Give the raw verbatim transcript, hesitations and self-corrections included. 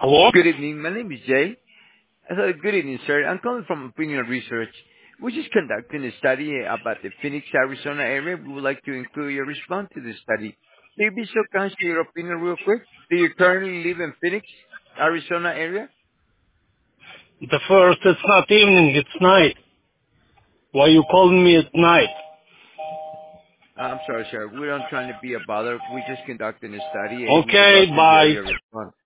Hello? Good evening. My name is Jay. Uh, Good evening, sir. I'm calling from Opinion Research. We're just conducting a study about the Phoenix, Arizona area. We would like to include your response to the study. Can you be so kind to your opinion real quick? Do you currently live in Phoenix, Arizona area? The first, it's not evening, it's night. Why you calling me at night? Uh, I'm sorry, sir. We're not trying to be a bother. We're just conducting a study, and we would Okay, love to hear bye. your response.